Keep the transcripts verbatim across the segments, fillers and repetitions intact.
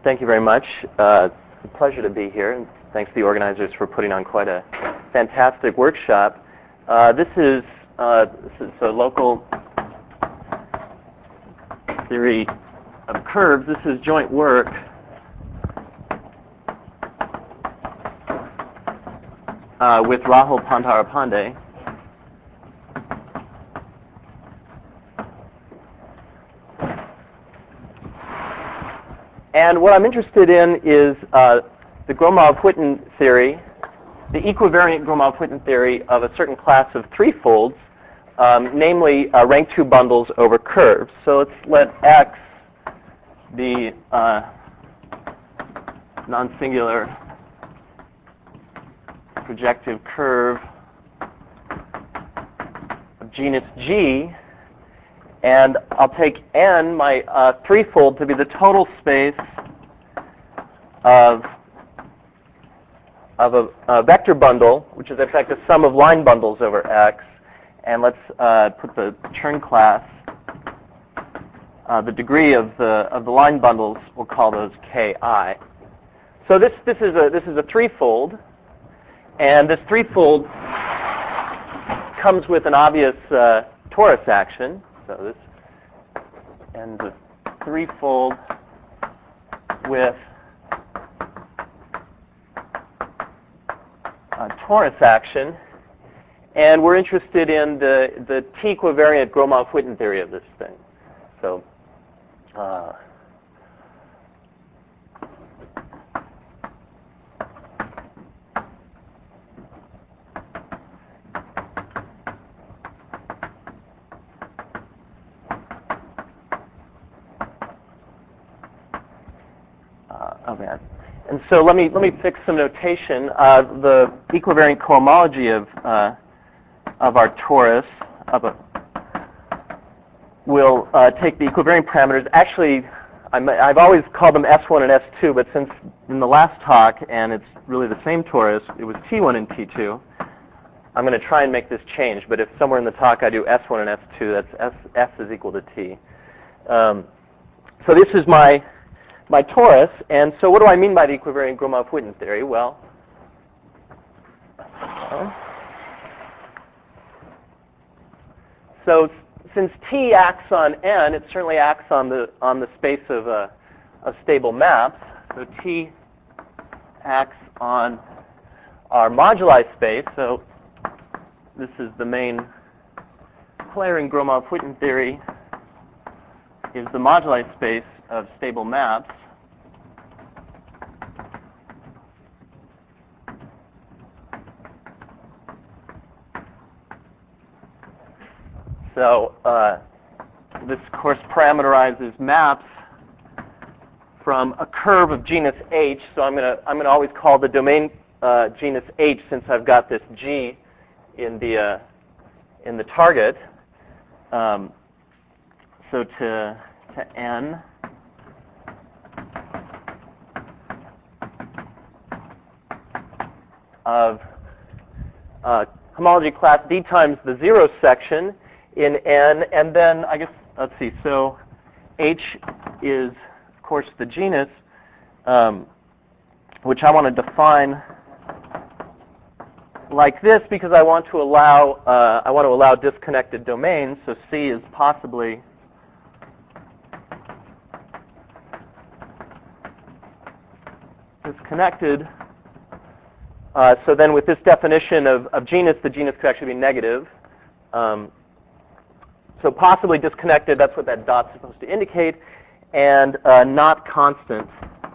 thank you very much. Uh, it's a pleasure to be here, and thanks to the organizers for putting on quite a fantastic workshop. Uh, this is uh, this is a local theory of curves. This is joint work uh, with Rahul Pandharapande. And what I'm interested in is uh, the Gromov-Witten theory, the equivariant Gromov-Witten theory of a certain class of threefolds, um, namely uh, rank two bundles over curves. So let's let X be uh, non-singular projective curve of genus G. And I'll take N, my uh, threefold, to be the total space of, of a, a vector bundle, which is in fact the sum of line bundles over X. And let's uh, put the Chern class, uh, the degree of the of the line bundles, we'll call those Ki. So this this is a this is a threefold, and this threefold comes with an obvious uh, torus action. So this ends with threefold with a torus action. And we're interested in the, the T-equivariant Gromov-Witten theory of this thing. So uh, Oh man! And so let me let me fix some notation. Uh, the equivariant cohomology of uh, of our torus of a, will uh, take the equivariant parameters. Actually, I'm, I've always called them S one and S two, but since in the last talk, and it's really the same torus, it was T one and T two. I'm going to try and make this change. But if somewhere in the talk I do S one and S two, that's S, S is equal to T. Um, so this is my my torus, and so what do I mean by the equivariant Gromov-Witten theory? Well, uh, so since T acts on N, it certainly acts on the on the space of uh, of stable maps. So T acts on our moduli space. So this is the main player in Gromov-Witten theory, is the moduli space of stable maps. So uh, this, of course, parameterizes maps from a curve of genus H. So I'm going to I'm going to always call the domain uh, genus H, since I've got this G in the uh, in the target. Um, so to to N of uh, homology class D times the zero section in N, and then I guess, let's see, so H is, of course, the genus, um, which I want to define like this because I want to allow uh, I want to allow disconnected domains. So C is possibly disconnected. Uh, so then with this definition of, of genus, the genus could actually be negative. Um, so possibly disconnected, that's what that dot's supposed to indicate, and uh, not constant.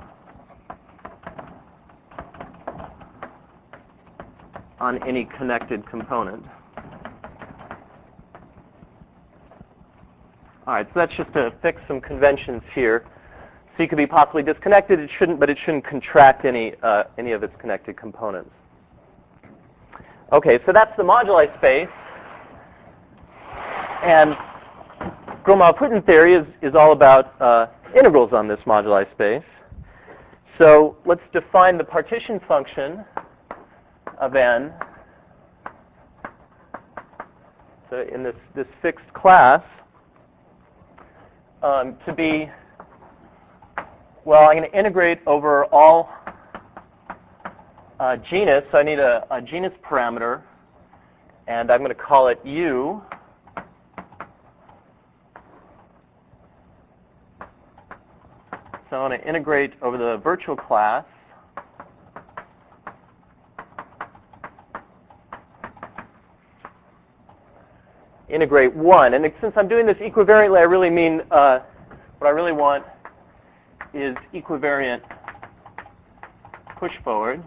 On any connected component. All right, so that's just to fix some conventions here. C could be possibly disconnected. It shouldn't, but it shouldn't contract any uh, any of its connected components. Okay, so that's the moduli space. And Gromov-Witten theory is, is all about uh, integrals on this moduli space. So let's define the partition function of N. So in this, this fixed class, um, to be Well, I'm going to integrate over all uh, genus. So I need a, a genus parameter, and I'm going to call it U. So I want to integrate over the virtual class. Integrate one. And since I'm doing this equivariantly, I really mean, uh, what I really want is equivariant push forward.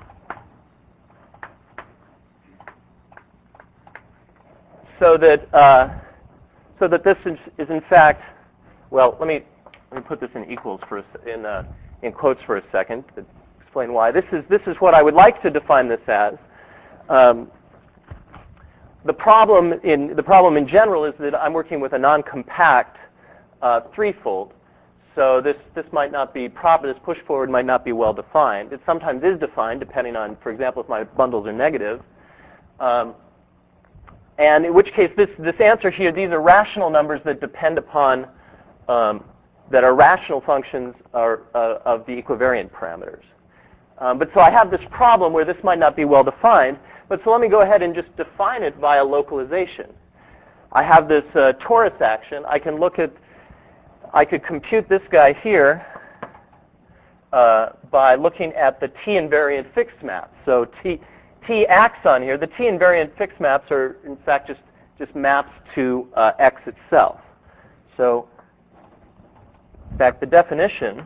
So that, uh, so that this is, is in fact, well, let me, let me put this in equals for a, in, uh, in quotes for a second to explain why. This is, this is what I would like to define this as. Um, The problem in the problem in general is that I'm working with a non-compact uh, threefold. So this this might not be proper. This push forward might not be well defined. It sometimes is defined depending on, for example, if my bundles are negative. Um, and in which case, this this answer here, these are rational numbers that depend upon um, that are rational functions are, uh, of the equivariant parameters. Um, but so I have this problem where this might not be well defined. But so let me go ahead and just define it via localization. I have this uh, torus action. I can look at, I could compute this guy here uh, by looking at the T invariant fixed maps. So T, T axon here, the T invariant fixed maps are in fact just, just maps to uh, X itself. So in fact, the definition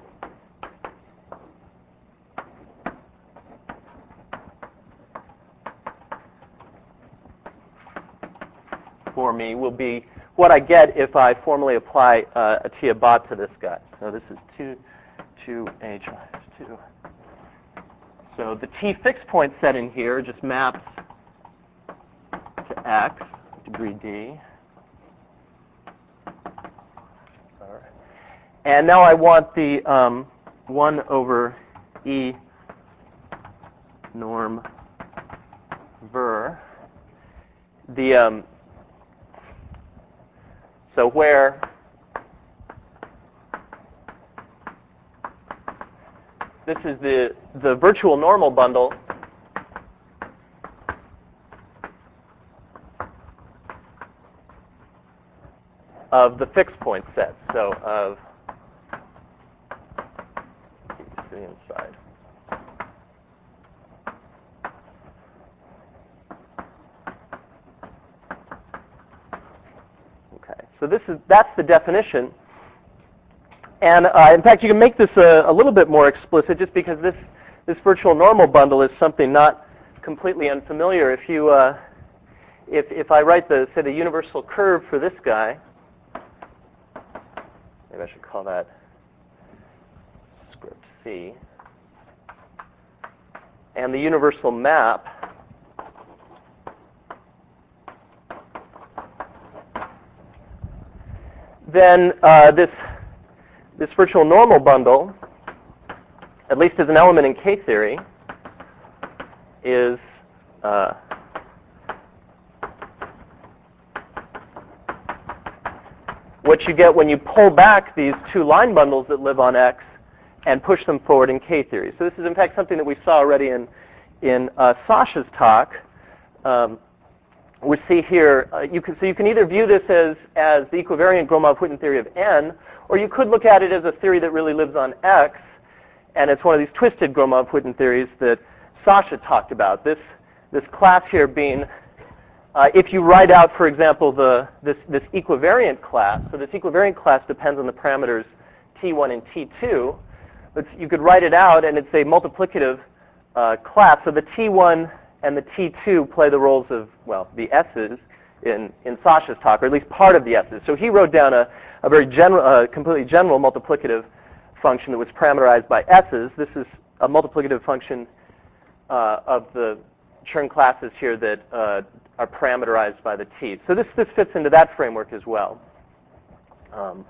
for me will be what I get if I formally apply uh, a T abot to this guy. So this is two, two H minus two. So the T fixed point set in here just maps to X, degree D. All right. And now I want the um, one over E norm ver. The um, So where this is the, the virtual normal bundle of the fixed point set. So of the inside. Okay, so this is that's the definition. And uh, in fact, you can make this a, a little bit more explicit, just because this this virtual normal bundle is something not completely unfamiliar. If you uh, if if I write the say the universal curve for this guy, maybe I should call that script C, and the universal map then uh, this this virtual normal bundle, at least as an element in K-theory, is uh, what you get when you pull back these two line bundles that live on X and push them forward in K-theory. So this is in fact something that we saw already in in uh, Sasha's talk. Um, we see here, uh, you can so you can either view this as as the equivariant Gromov-Witten theory of N, or you could look at it as a theory that really lives on X, and it's one of these twisted Gromov-Witten theories that Sasha talked about. This this class here being, uh, if you write out, for example, the this this equivariant class. So this equivariant class depends on the parameters T one and T two. But you could write it out, and it's a multiplicative uh, class. So the T one and the T two play the roles of, well, the S's in, in Sasha's talk, or at least part of the S's. So he wrote down a, a very general, uh, completely general multiplicative function that was parameterized by S's. This is a multiplicative function uh, of the Chern classes here that uh, are parameterized by the T's. So this, this fits into that framework as well. Um,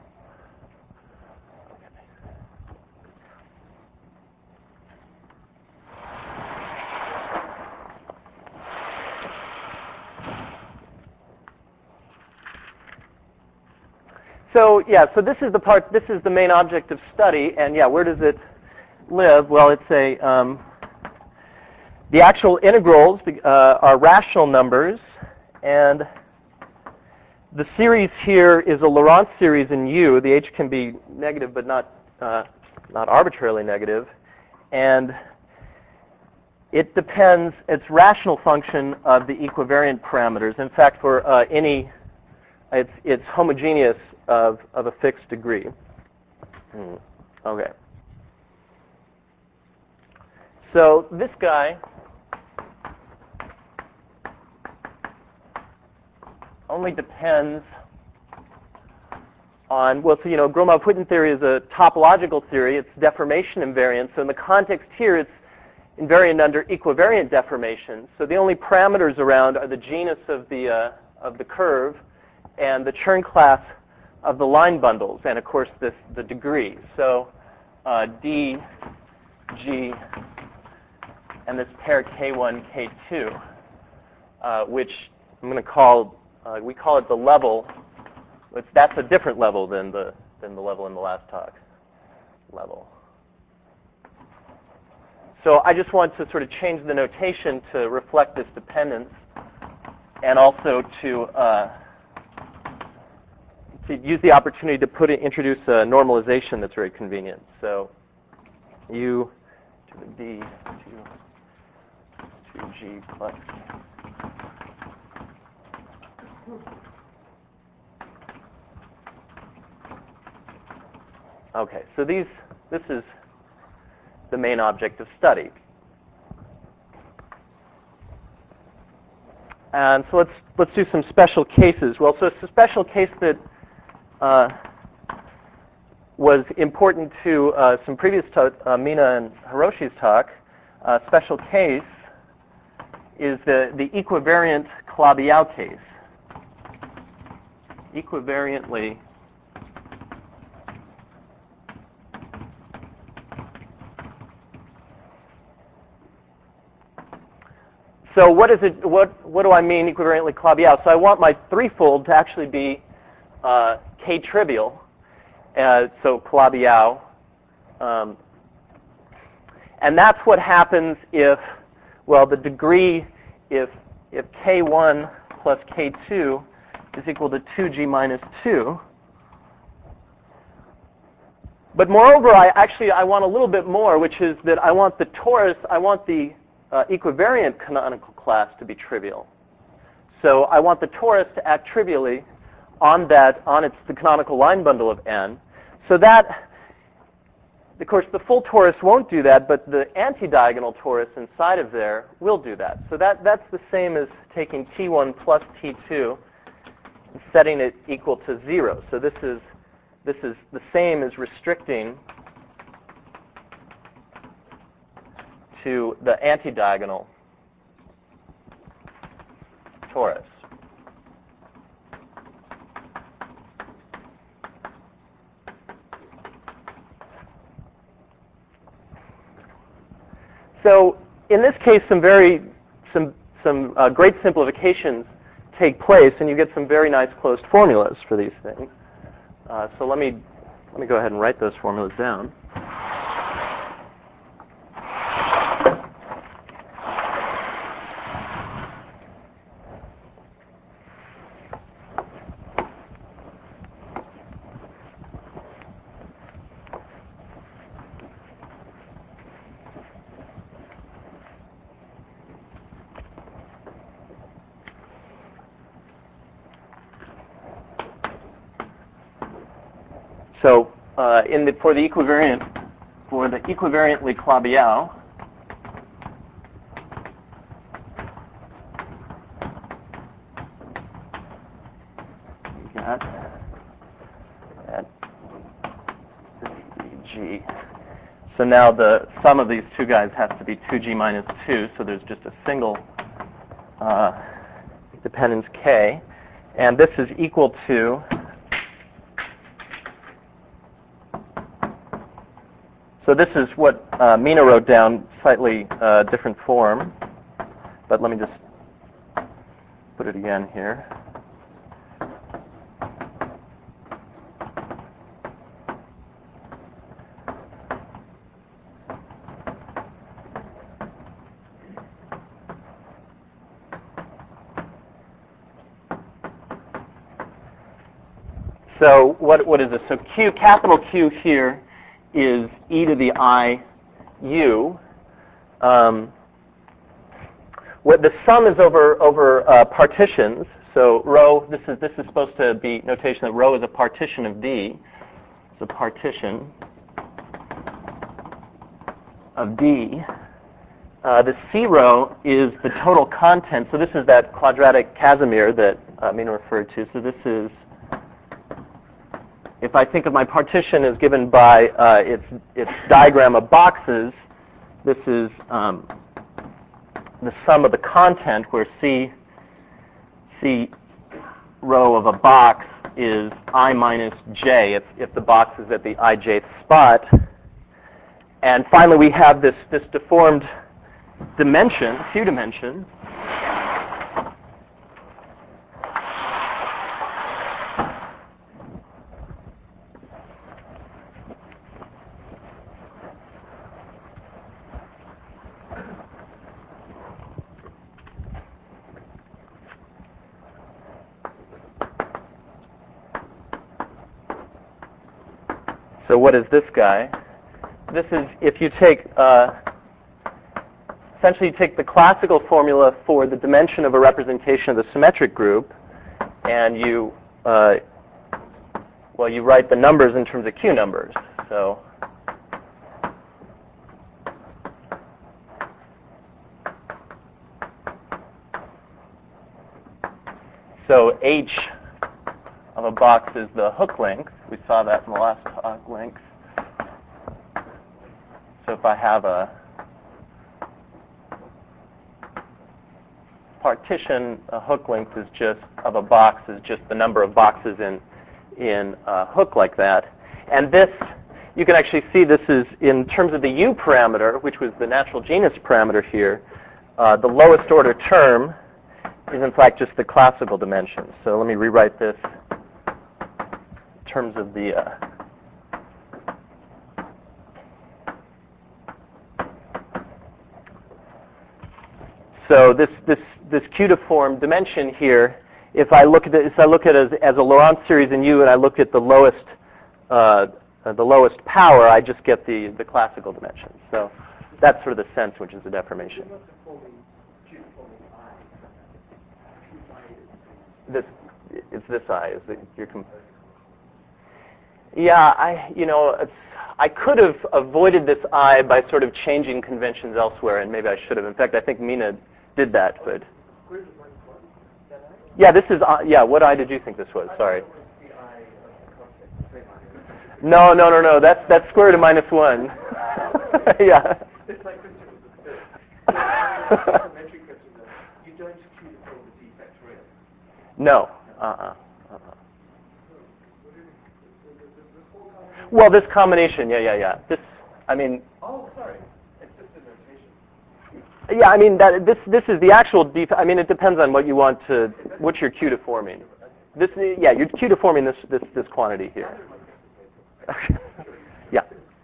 So yeah, so this is the part, this is the main object of study, and yeah, where does it live? Well, it's a, um, the actual integrals uh, are rational numbers, and the series here is a Laurent series in U. The H can be negative, but not, uh, not arbitrarily negative, and it depends, it's rational function of the equivariant parameters. In fact, for uh, any, it's, it's homogeneous of, of a fixed degree. Hmm. Okay. So this guy only depends on, well, so you know, Gromov-Witten theory is a topological theory. It's deformation invariant. So in the context here, it's invariant under equivariant deformation. So the only parameters around are the genus of the uh, of the curve and the Chern class of the line bundles, and of course this the degree. So uh, D, G, and this pair K one, K two, uh, which I'm going to call uh, we call it the level. It's, that's a different level than the than the level in the last talk. Level. So I just want to sort of change the notation to reflect this dependence, and also to uh, to use the opportunity to put it, introduce a normalization that's very convenient. So U to the D to two G plus. Okay, so these this is the main object of study. And so let's let's do some special cases. Well, so it's a special case that uh, was important to uh, some previous talk, uh, Mina and Hiroshi's talk. Uh, special case is the, the equivariant Calabi-Yau case. Equivariantly So what is it? What what do I mean equivariantly Calabi-Yau? So I want my threefold to actually be uh, k-trivial. Uh, so Calabi-Yau, um, and that's what happens if, well, the degree if if k one plus k two is equal to two g minus two. But moreover, I actually I want a little bit more, which is that I want the torus. I want the Uh, equivariant canonical class to be trivial. So I want the torus to act trivially on that, on its the canonical line bundle of n. So that, of course, the full torus won't do that, but the anti-diagonal torus inside of there will do that. So that that's the same as taking T one plus T two and setting it equal to zero. So this is this is the same as restricting to the anti-diagonal torus. So in this case, some very some some uh, great simplifications take place, and you get some very nice closed formulas for these things. Uh, so let me let me go ahead and write those formulas down. So uh, in the, for the equivariant, for the equivariantly Calabi-Yau, we got at G. So now the sum of these two guys has to be two G minus two. So there's just a single uh, dependence K, and this is equal to. So this is what uh, Mina wrote down, slightly uh, different form, but let me just put it again here. So what what is this? So Q, capital Q here is e to the I u. Um, what the sum is over over uh, partitions. So rho. This is this is supposed to be notation that rho is a partition of D. It's a partition of D. Uh, the C rho is the total content. So this is that quadratic Casimir that uh, Mina referred to. So this is, if I think of my partition as given by uh, its its diagram of boxes, this is um, the sum of the content, where C C rho of a box is I minus J if if the box is at the ijth spot. And finally, we have this this deformed dimension, Q dimension, so what is this guy? This is, if you take uh, essentially, you take the classical formula for the dimension of a representation of the symmetric group, and you, uh, well, you write the numbers in terms of Q numbers. So, so H of a box is the hook length. We saw that in the last talk, length. So if I have a partition, a hook length is just of a box is just the number of boxes in in a hook like that. And this, you can actually see this is in terms of the U parameter, which was the natural genus parameter here. Uh, the lowest order term is in fact just the classical dimension. So let me rewrite this in terms of the uh, so this this this cutiform dimension here, if I look at it, if I look at it as, as a Laurent series in U, and I look at the lowest uh, uh, the lowest power, I just get the the classical dimension. So that's sort of the sense, which is the deformation. This it's this I is the, your comp- yeah, I you know it's, I could have avoided this I by sort of changing conventions elsewhere, and maybe I should have. In fact, I think Mina did that, but yeah, this is uh, yeah. What I did you think this was? Sorry. No, no, no, no. That's that's square root of minus one. Yeah. It's like Christian was a symmetric question. You don't cutiform the D factorial. No. Uh-uh. Uh-uh. Well, this combination. Yeah, yeah, yeah. This. I mean. Oh, sorry. It's just a notation. Yeah, I mean that this this is the actual def- I mean it depends on what you want to what you're cutiforming. This yeah, you're cutiforming this this this quantity here. Okay. Yeah.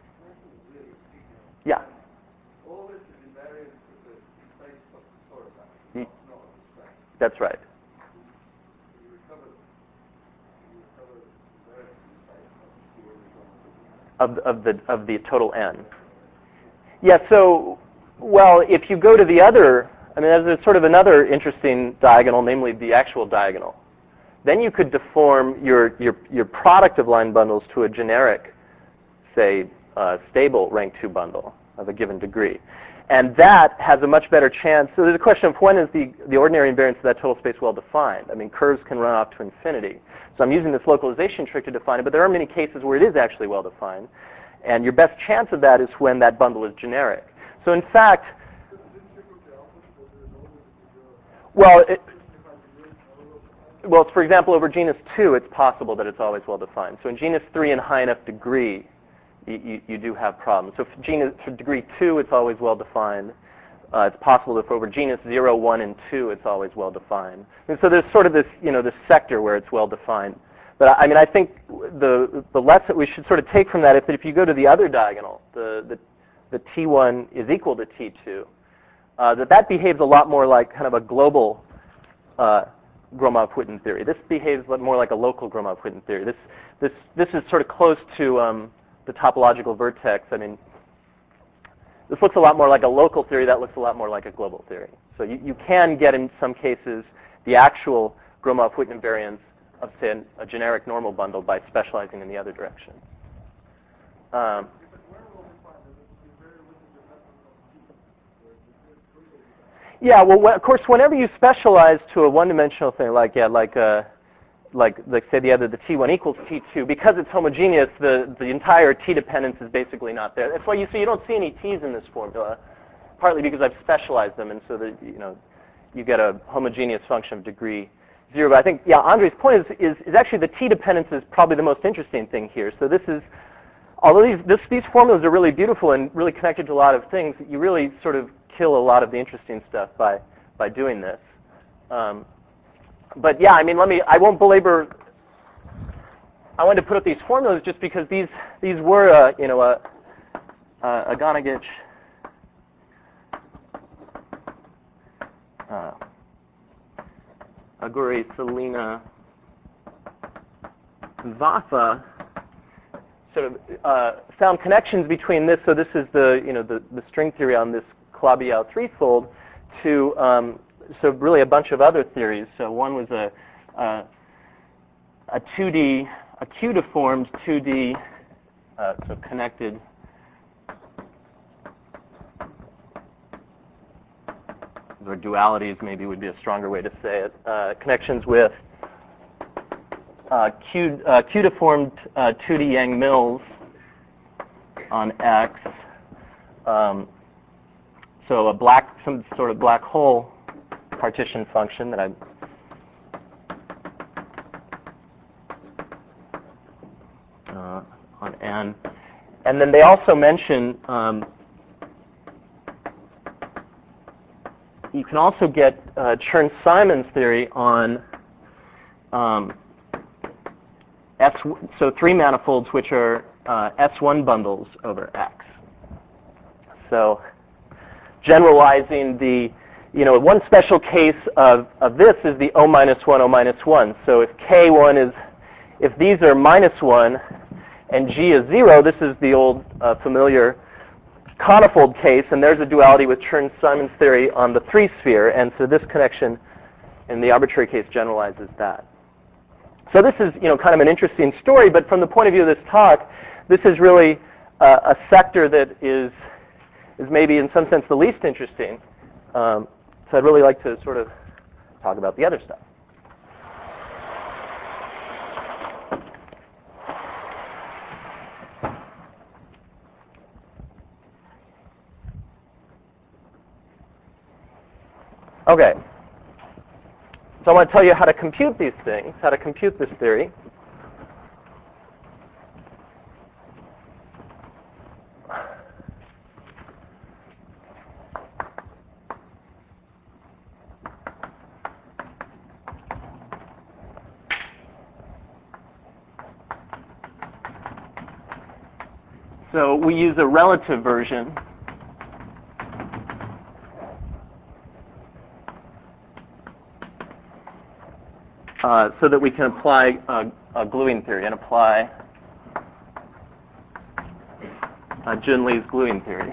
Yeah. All this is invariant with the space of the torus, Y- not of the space. That's right. You recover you recover invariance in space of the Of of the of the total n. Yeah. So. Well, if you go to the other, I mean, there's sort of another interesting diagonal, namely the actual diagonal. Then you could deform your your your product of line bundles to a generic, say, uh, stable rank two bundle of a given degree, and that has a much better chance. So there's a question of when is the the ordinary invariance of that total space well defined? I mean, curves can run off to infinity. So I'm using this localization trick to define it, but there are many cases where it is actually well defined, and your best chance of that is when that bundle is generic. So in fact, well, it, well, for example, over genus two, it's possible that it's always well defined. So in genus three and high enough degree, you, you, you do have problems. So for genus for degree two, it's always well defined. Uh, it's possible that for over genus zero, one, and two, it's always well defined. And so there's sort of this, you know, this sector where it's well defined. But I mean, I think the the lesson we should sort of take from that is that if you go to the other diagonal, the the the T one is equal to T two, uh, that that behaves a lot more like kind of a global uh, Gromov-Witten theory. This behaves more like a local Gromov-Witten theory. This, this, this is sort of close to um, the topological vertex. I mean, this looks a lot more like a local theory. That looks a lot more like a global theory. So you, you can get, in some cases, the actual Gromov-Witten invariance of, say, an, a generic normal bundle by specializing in the other direction. Um, yeah, well, wh- of course, whenever you specialize to a one-dimensional thing, like yeah, like uh, like like say the other the T one equals T two, because it's homogeneous, the the entire T dependence is basically not there. That's why you see you don't see any T's in this formula, partly because I've specialized them, and so that you know you get a homogeneous function of degree zero. But I think yeah, Andre's point is is, is actually the T dependence is probably the most interesting thing here. So this is. Although these, this, these formulas are really beautiful and really connected to a lot of things, you really sort of kill a lot of the interesting stuff by, by doing this. Um, but yeah, I mean, let me, I won't belabor, I wanted to put up these formulas just because these, these were, uh, you know, a, a Aganagich, uh, Aguri, Selina, Vafa, sort of uh, found connections between this. So this is the you know the, the string theory on this Calabi-Yau threefold to um, so really a bunch of other theories. So one was a a, a two D a Q-deformed two D uh, so connected or dualities maybe would be a stronger way to say it. Uh, connections with Uh, Q, uh, Q-deformed uh, two D Yang-Mills on X. Um, so a black, some sort of black hole partition function that I uh, on N. And then they also mention um, you can also get uh, Chern-Simons theory on um, S, so three manifolds which are uh, S one bundles over X. So generalizing the, you know, one special case of, of this is the O minus one, O minus one. So if K one is, if these are minus one and G is zero, this is the old uh, familiar conifold case, and there's a duality with Chern-Simons theory on the three sphere, and so this connection in the arbitrary case generalizes that. So this is, you know, kind of an interesting story, but from the point of view of this talk, this is really uh, a sector that is is maybe in some sense the least interesting. Um, so I'd really like to sort of talk about the other stuff. Okay. So I want to tell you how to compute these things, how to compute this theory. So we use a relative version uh, so that we can apply uh, a gluing theory and apply uh, Junli's gluing theory.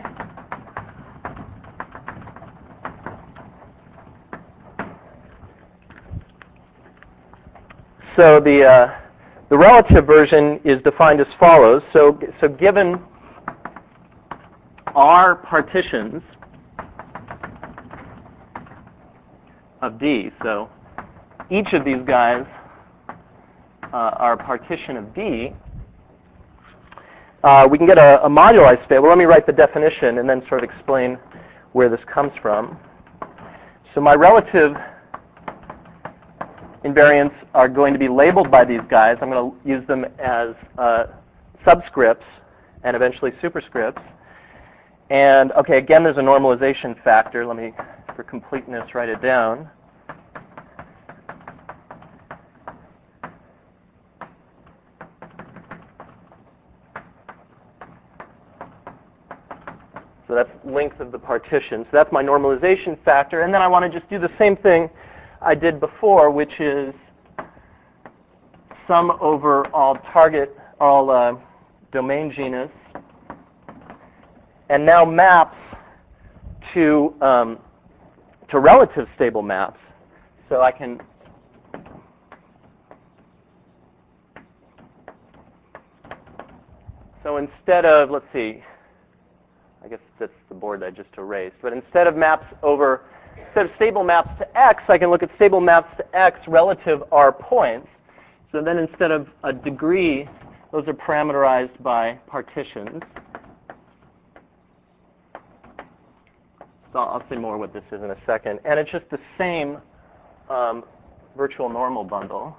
So the uh, the relative version is defined as follows. So so given R partitions of D, so each of these guys uh, are a partition of D, uh, we can get a, a moduli space. Well, let me write the definition and then sort of explain where this comes from. So my relative invariants are going to be labeled by these guys. I'm going to use them as uh, subscripts and eventually superscripts. And okay, again, there's a normalization factor. Let me, for completeness, write it down. So that's length of the partition. So that's my normalization factor. And then I want to just do the same thing I did before, which is sum over all target, all uh, domain genus, and now maps to um, to relative stable maps. So I can so instead of, let's see, I guess that's the board I just erased, but instead of maps over instead of stable maps to X, I can look at stable maps to X relative R points. So then instead of a degree, those are parameterized by partitions. So I'll say more what this is in a second. And it's just the same um, virtual normal bundle.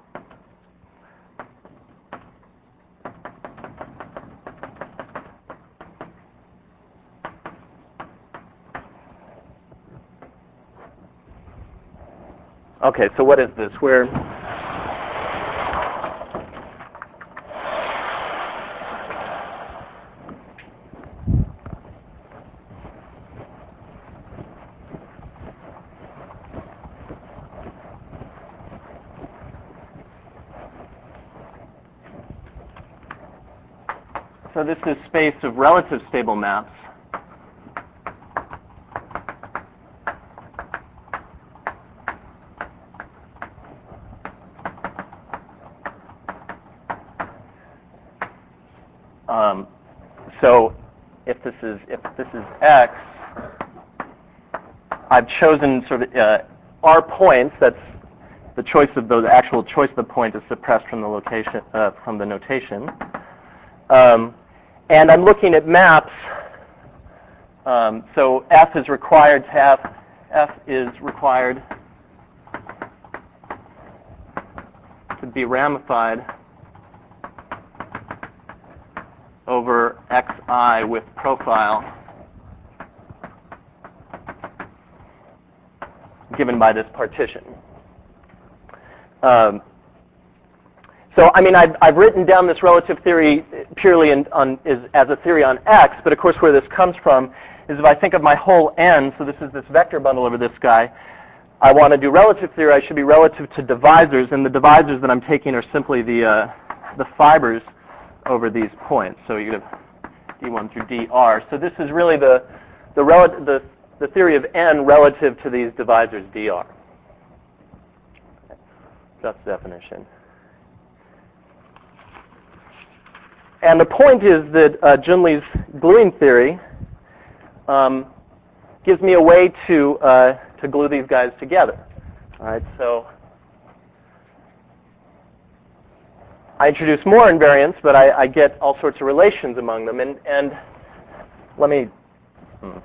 Okay, so what is this? We're So this is space of relative stable maps. Um, so if this is if this is X, I've chosen sort of uh, R points. That's the choice of the actual choice of the point is suppressed from the location uh, from the notation. Um, and I'm looking at maps. Um, so F is required to have F is required to be ramified over Xi with profile given by this partition. Um, so, I mean, I've, I've written down this relative theory purely in, on, is, as a theory on X, but of course where this comes from is if I think of my whole N, so this is this vector bundle over this guy, I want to do relative theory, I should be relative to divisors, and the divisors that I'm taking are simply the, uh, the fibers over these points. So you have D one through D R. So this is really the, the, rel- the, the theory of N relative to these divisors D R. That's the definition. And the point is that uh, Junli's gluing theory um, gives me a way to uh, to glue these guys together. All right, so I introduce more invariants, but I, I get all sorts of relations among them. And and let me. Hmm.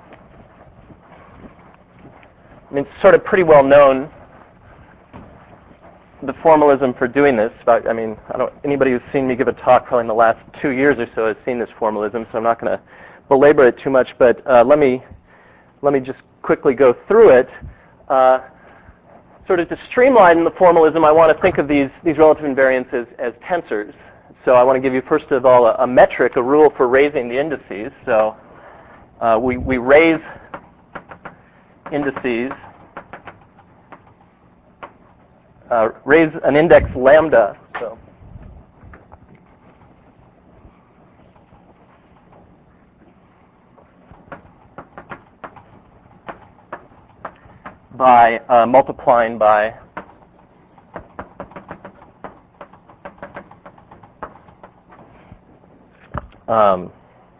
I mean, it's sort of pretty well known, the formalism for doing this. But, I mean, I don't, anybody who's seen me give a talk probably in the last two years or so has seen this formalism, so I'm not going to belabor it too much. But uh, let me let me just quickly go through it. Uh, sort of to streamline the formalism, I want to think of these these relative invariants as, as tensors. So I want to give you first of all a, a metric, a rule for raising the indices. So uh, we we raise indices. Uh, raise an index lambda, so by uh, multiplying by um,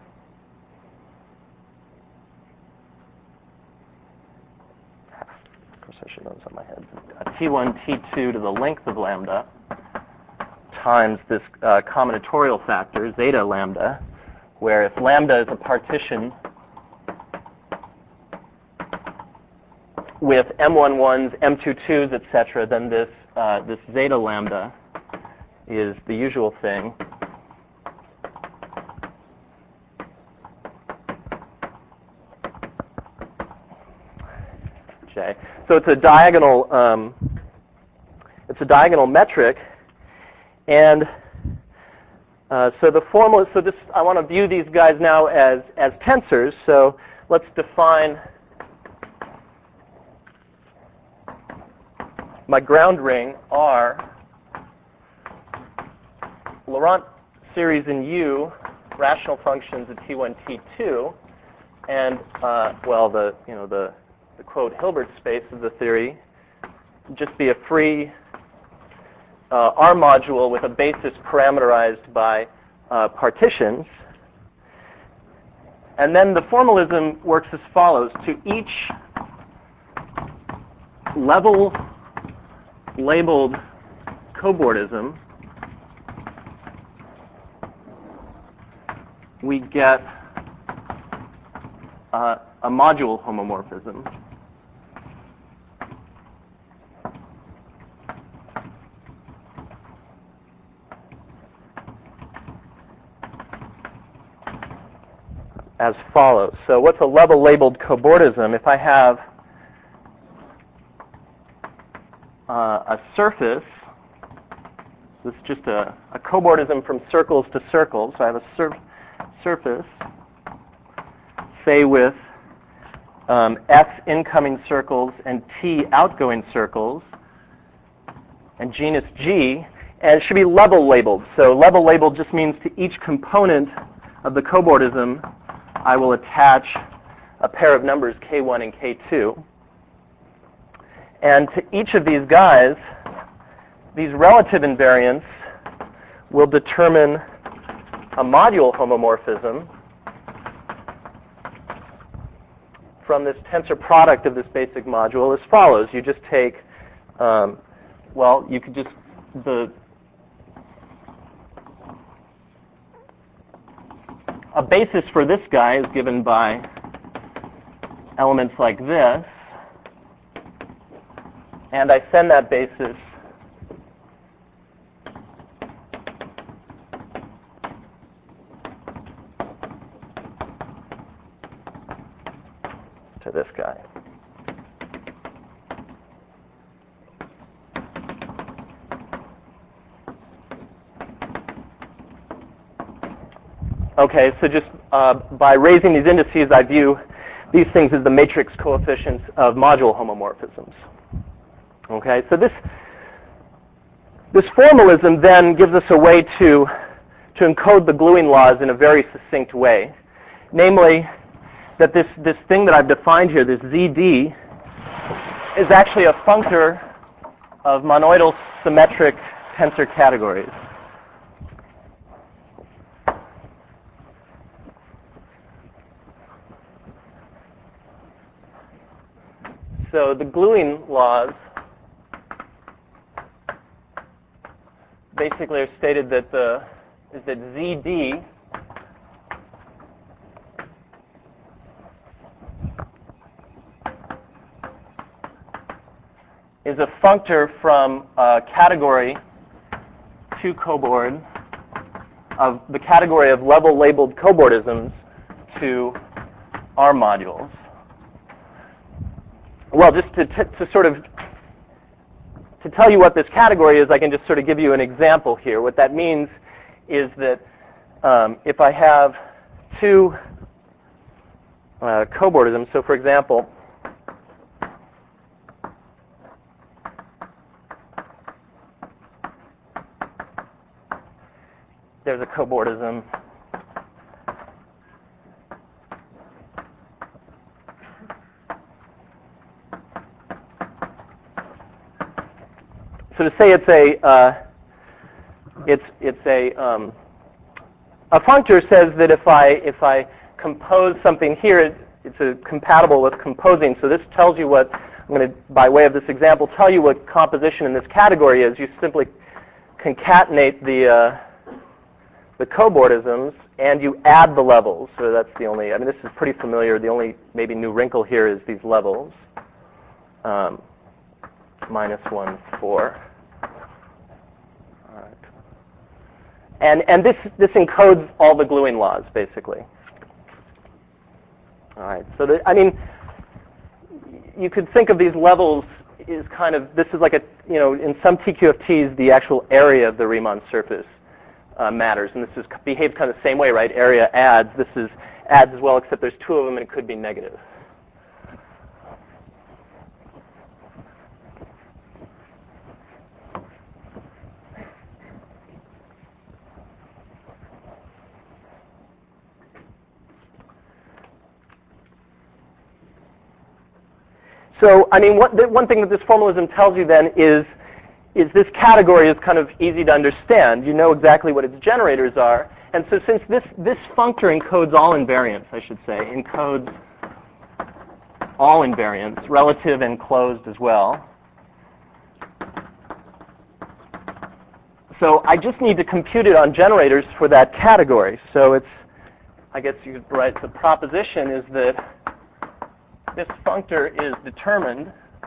of course I should know this on my head. T one, T two to the length of lambda times this uh, combinatorial factor, zeta lambda, where if lambda is a partition with M eleven's, M twenty-two's, et cetera, then this, uh, this zeta lambda is the usual thing. J. So it's a diagonal. Um, it's a diagonal metric, and uh, so the formula. So this, I want to view these guys now as as tensors. So let's define my ground ring R, Laurent series in U, rational functions at T one, T two, and uh, well, the you know the the quote Hilbert space of the theory just be a free uh, R module with a basis parameterized by uh, partitions. And then the formalism works as follows. To each level labeled cobordism, we get uh, a module homomorphism. As follows. So what's a level labeled cobordism? If I have uh, a surface, this is just a, a cobordism from circles to circles. So I have a sur surface, say with um, S incoming circles and T outgoing circles, and genus G, and it should be level labeled. So level labeled just means to each component of the cobordism, I will attach a pair of numbers K one and K two. And to each of these guys, these relative invariants will determine a module homomorphism from this tensor product of this basic module as follows. You just take, um, well, you could just, the a basis for this guy is given by elements like this, and I send that basis to this guy. Okay, so just uh, by raising these indices, I view these things as the matrix coefficients of module homomorphisms. Okay, so this this formalism then gives us a way to to encode the gluing laws in a very succinct way, namely that this this thing that I've defined here, this Z D, is actually a functor of monoidal symmetric tensor categories. So the gluing laws basically are stated that the is that Z D is a functor from a category two cobord of the category of level labeled cobordisms to R modules. Well, just to, t to sort of to tell you what this category is, I can just sort of give you an example here. What that means is that um, if I have two uh, cobordisms, so for example, there's a cobordism So to say it's a uh, it's it's a um, a functor says that if I if I compose something here, it, it's a compatible with composing. So this tells you what I'm going to, by way of this example, tell you what composition in this category is. You simply concatenate the uh, the cobordisms and you add the levels. So that's the only. I mean, this is pretty familiar. The only maybe new wrinkle here is these levels. Um, minus one, four. All right. And and this this encodes all the gluing laws basically. All right. So the, I mean, you could think of these levels is kind of this is like a you know in some T Q F Ts the actual area of the Riemann surface uh, matters, and this is behaves kind of the same way, right? Area adds. This is adds as well, except there's two of them and it could be negative. So, I mean, what, the, one thing that this formalism tells you then is, is this category is kind of easy to understand. You know exactly what its generators are. And so since this, this functor encodes all invariants, I should say, encodes all invariants, relative and closed as well. So I just need to compute it on generators for that category. So it's, I guess you could write the proposition is that this functor is determined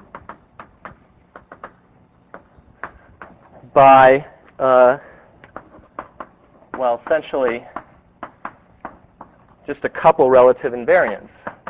by, uh, well, essentially just a couple relative invariants.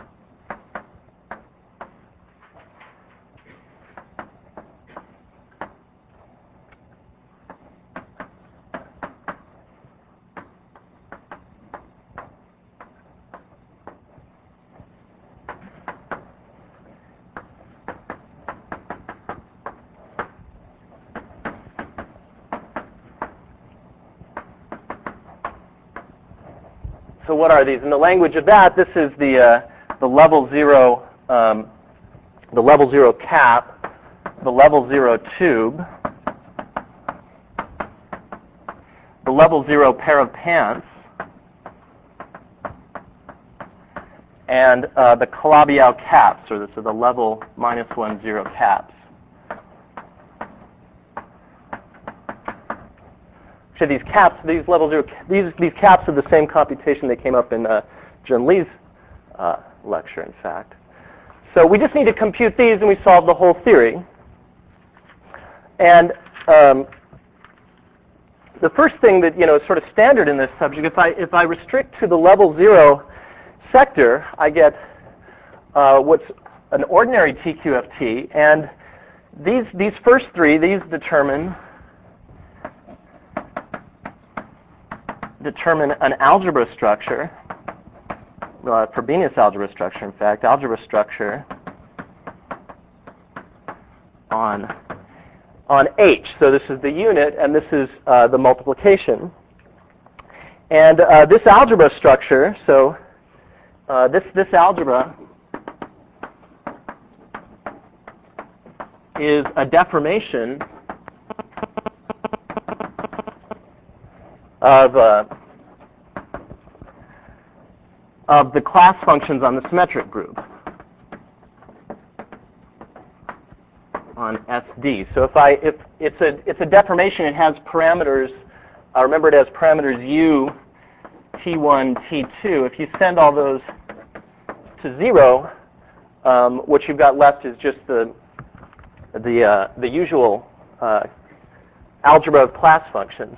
So what are these? In the language of that, this is the uh, the level zero um, the level zero cap, the level zero tube, the level zero pair of pants, and uh, the Calabi-Yau caps, or this is the level minus one zero caps. Actually, these caps, these level zero, these these caps are the same computation that came up in uh, Jun Lee's uh, lecture, in fact. So we just need to compute these, and we solve the whole theory. And um, the first thing that you know is sort of standard in this subject, if I if I restrict to the level zero sector, I get uh, what's an ordinary T Q F T, and these these first three, these determine. determine an algebra structure, uh, Frobenius algebra structure, in fact, algebra structure on, on H. So this is the unit, and this is uh, the multiplication. And uh, this algebra structure, so uh, this, this algebra is a deformation of uh, of the class functions on the symmetric group on S D. So if I if it's a it's a deformation, it has parameters. Uh, remember, it has parameters U, T one, T two. If you send all those to zero, um, what you've got left is just the the uh, the usual uh, algebra of class functions.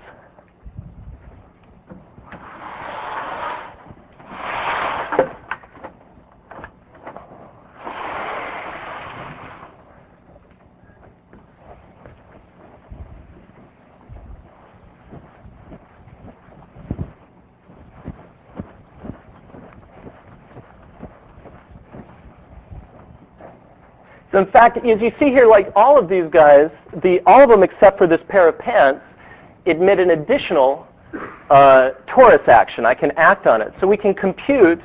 So in fact, as you see here, like all of these guys, the all of them except for this pair of pants, admit an additional uh, torus action. I can act on it. So we can compute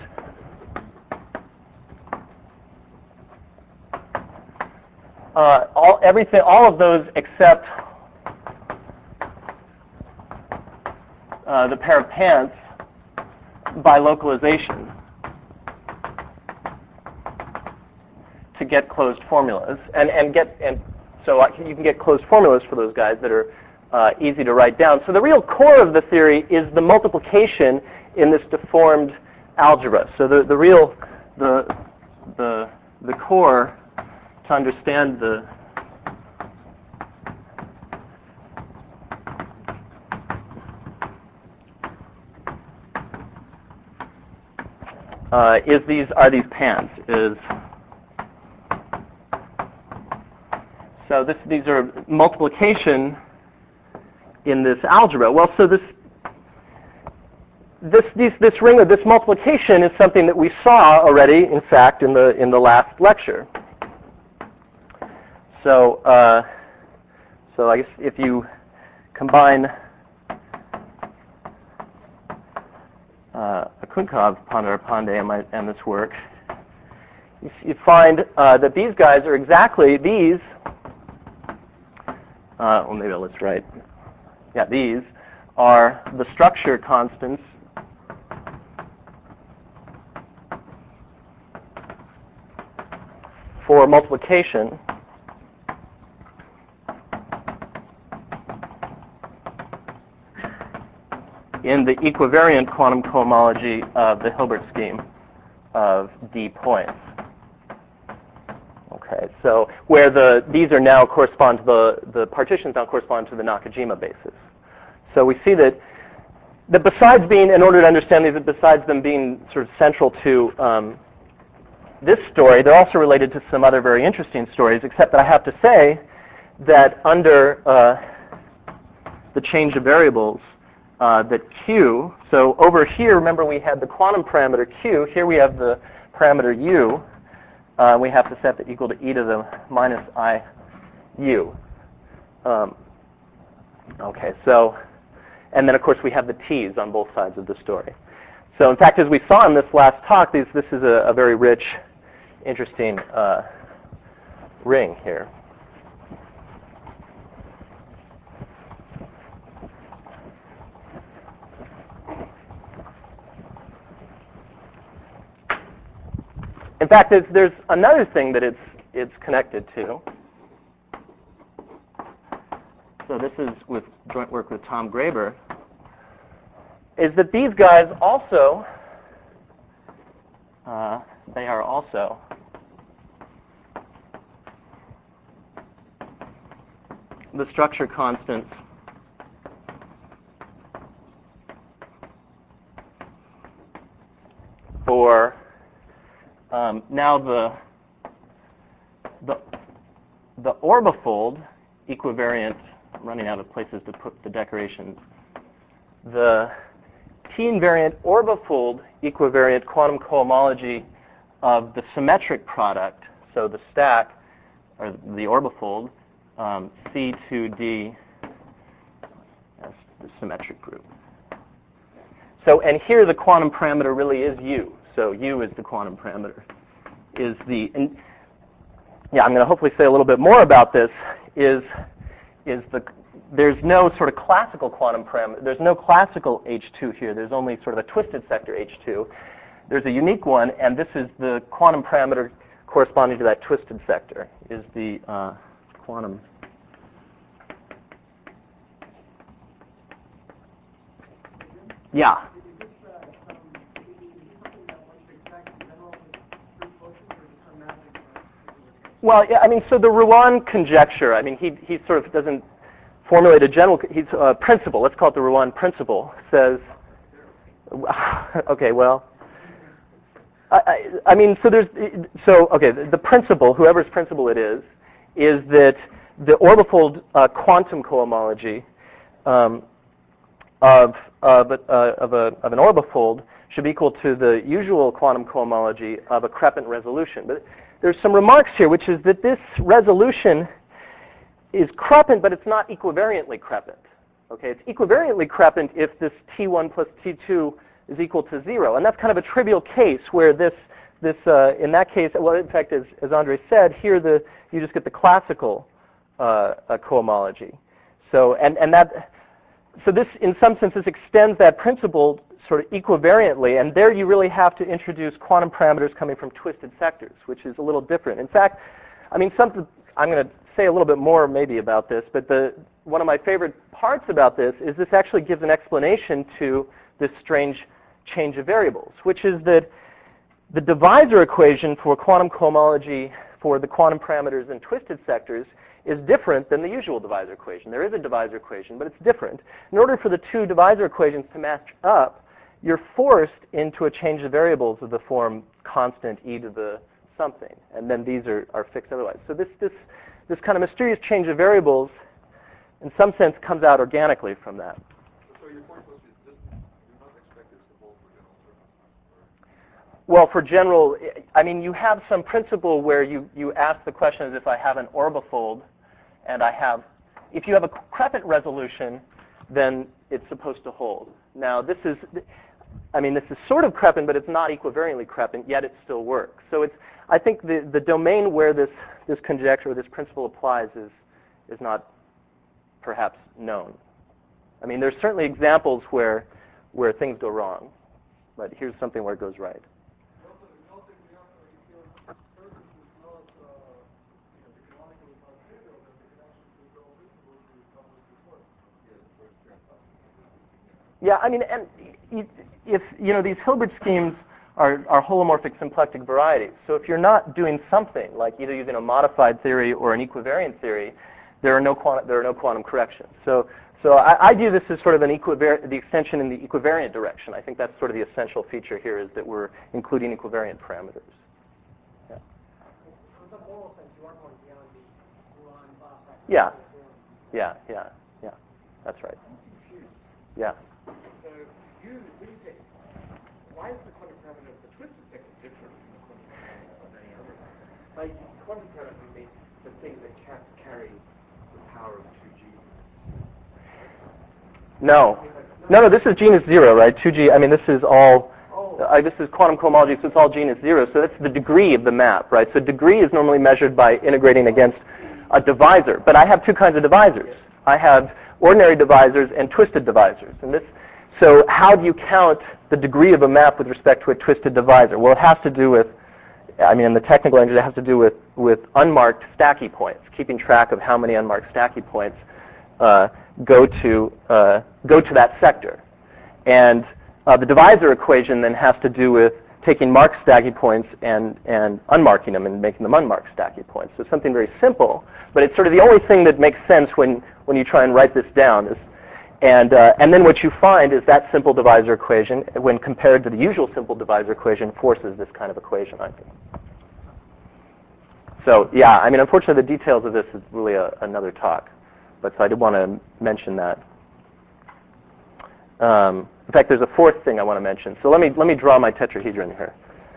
uh, all everything, all of those except uh, the pair of pants by localization to get closed formulas, and and get and so I can, you can get closed formulas for those guys that are uh, easy to write down. So the real core of the theory is the multiplication in this deformed algebra. So the the real the the the core to understand the uh, is these are these pants is. So this, these are multiplication in this algebra. Well, so this this these, this ring of this multiplication is something that we saw already, in fact, in the in the last lecture. So uh, so I guess if you combine uh, Akunkov, Pandey, and, my, and this work, you, you find uh, that these guys are exactly these. Uh, well, maybe let's write. Yeah, these are the structure constants for multiplication in the equivariant quantum cohomology of the Hilbert scheme of d points. Okay, so where the these are now correspond to the the partitions now correspond to the Nakajima basis. So we see that that besides being, in order to understand these, besides them being sort of central to um, this story, they're also related to some other very interesting stories. Except that I have to say that under uh, the change of variables, uh, that Q. So over here, remember we had the quantum parameter Q. Here we have the parameter U. Uh, we have to set that equal to e to the minus I U. Um, okay, so, and then of course we have the T's on both sides of the story. So in fact, as we saw in this last talk, these, this is a, a very rich, interesting uh, ring here. In fact, there's, there's another thing that it's, it's connected to. So this is with joint work with Tom Graeber, is that these guys also, uh, they are also the structure constants for um, now the, the, the orbifold equivariant. I'm running out of places to put the decorations. The T-invariant orbifold equivariant quantum cohomology of the symmetric product, so the stack, or the orbifold, um, C two D, that's the symmetric group. So, and here the quantum parameter really is U. So U is the quantum parameter. Is the, and yeah, I'm going to hopefully say a little bit more about this, is is the, there's no sort of classical quantum parameter. There's no classical H two here. There's only sort of a twisted sector H two. There's a unique one, and this is the quantum parameter corresponding to that twisted sector, is the uh, quantum. Yeah. Well, yeah, I mean, so the Ruan conjecture, I mean, he, he sort of doesn't formulate a general, he's a principle, let's call it the Ruan principle, says, okay, well, I, I, I mean, so there's, so, okay, the, the principle, whoever's principle it is, is that the orbifold uh, quantum cohomology um, of, of, uh, of, a, of an orbifold should be equal to the usual quantum cohomology of a Crepin resolution. But there's some remarks here, which is that this resolution is Crepin, but it's not equivariantly Crepin. Okay, it's equivariantly Crepin if this T one plus T two is equal to zero, and that's kind of a trivial case where this, this uh, in that case, well, in fact, as, as Andre said, here the you just get the classical uh, uh, cohomology. So, and and that, so this, in some sense, this extends that principle sort of equivariantly, and there you really have to introduce quantum parameters coming from twisted sectors, which is a little different. In fact, I mean, something I'm going to say a little bit more maybe about this, but the one of my favorite parts about this is this actually gives an explanation to this strange change of variables, which is that the divisor equation for quantum cohomology for the quantum parameters in twisted sectors is different than the usual divisor equation. There is a divisor equation, but it's different. In order for the two divisor equations to match up, you're forced into a change of variables of the form constant e to the something, and then these are, are fixed otherwise. So this, this, this kind of mysterious change of variables, in some sense, comes out organically from that. So your point was you do not expect this to hold for general circumstances? Well, for general, I mean, you have some principle where you, you ask the question as if I have an orbifold, and I have, if you have a Crepin resolution, then it's supposed to hold. Now, this is, I mean, this is sort of Crepin, but it's not equivariantly Crepin, yet it still works. So it's, I think the, the domain where this, this conjecture or this principle applies is, is not perhaps known. I mean, there's certainly examples where, where things go wrong, but here's something where it goes right. Yeah, I mean, and if, you know, these Hilbert schemes are, are holomorphic symplectic varieties. So if you're not doing something, like either using a modified theory or an equivariant theory, there are no quantum, there are no quantum corrections. So, so I, I view this as sort of an equivar- the extension in the equivariant direction. I think that's sort of the essential feature here, is that we're including equivariant parameters. Yeah. Yeah. Yeah, yeah, yeah. That's right. Yeah. You, when you say, why is the quantum parameter of the twisted sector different from the quantum parameter of any other? Like, quantum parameter means the thing that can carry the power of two G. No. No, no, this is genus zero, right? two G, I mean, this is all, oh. uh, this is quantum cohomology, so it's all genus zero. So that's the degree of the map, right? So degree is normally measured by integrating against a divisor. But I have two kinds of divisors. I have ordinary divisors and twisted divisors. And this, so how do you count the degree of a map with respect to a twisted divisor? Well, it has to do with, I mean, in the technical language, it has to do with, with unmarked stacky points, keeping track of how many unmarked stacky points uh, go to uh, go to that sector. And uh, the divisor equation then has to do with taking marked stacky points and, and unmarking them and making them unmarked stacky points. So something very simple, but it's sort of the only thing that makes sense when, when you try and write this down. Is, and, uh, and then what you find is that simple divisor equation, when compared to the usual simple divisor equation, forces this kind of equation, I think. So yeah, I mean, unfortunately, the details of this is really a, another talk. But so I did want to mention that. Um, in fact, there's a fourth thing I want to mention. So let me let me draw my tetrahedron here.